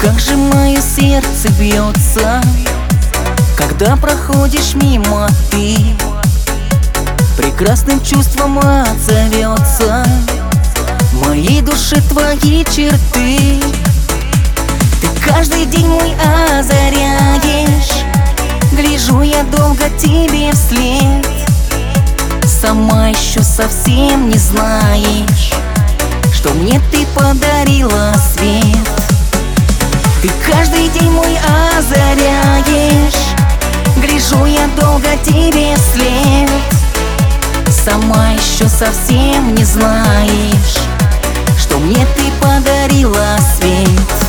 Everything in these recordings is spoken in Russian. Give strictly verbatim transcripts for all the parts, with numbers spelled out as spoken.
Как же мое сердце бьется, когда проходишь мимо ты. Прекрасным чувством отзовется моей душе твои черты. Ты каждый день мой озаряешь, гляжу я долго тебе вслед. Сама еще совсем не знаешь, что мне ты подарила свет. Ты каждый день мой озаряешь, гляжу я долго тебе вслед. Сама еще совсем не знаешь, что мне ты подарила свет.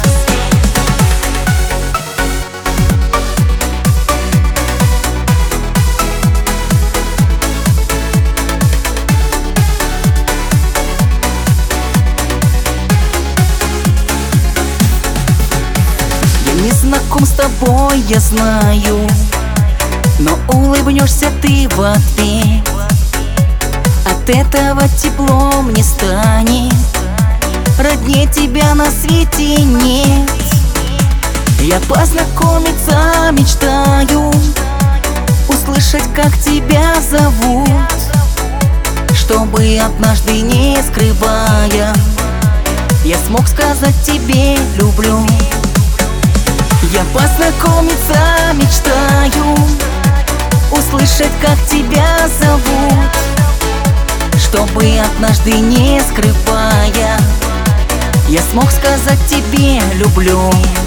Не знаком с тобой, я знаю, но улыбнешься ты в ответ. От этого тепло мне станет, роднее тебя на свете нет. Я познакомиться мечтаю, услышать, как тебя зовут, чтобы однажды, не скрывая, я смог сказать тебе люблю. Я познакомиться мечтаю, услышать, как тебя зовут, чтобы однажды, не скрывая, я смог сказать тебе люблю.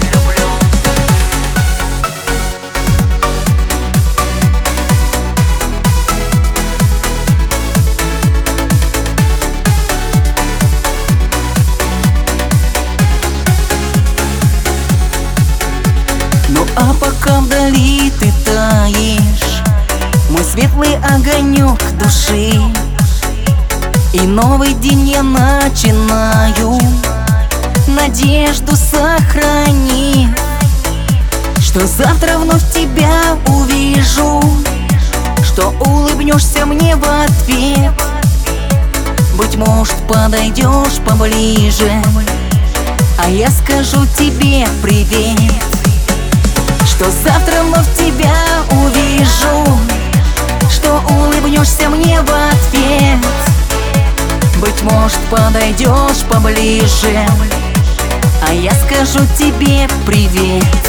Ну а пока вдали ты таешь, мой светлый огонек души, и новый день я начинаю, надежду сохрани, что завтра вновь тебя увижу, что улыбнешься мне в ответ. Быть может, подойдешь поближе, а я скажу тебе привет. Что завтра вновь тебя увижу, что улыбнешься мне в ответ. Быть может, подойдешь поближе, а я скажу тебе привет.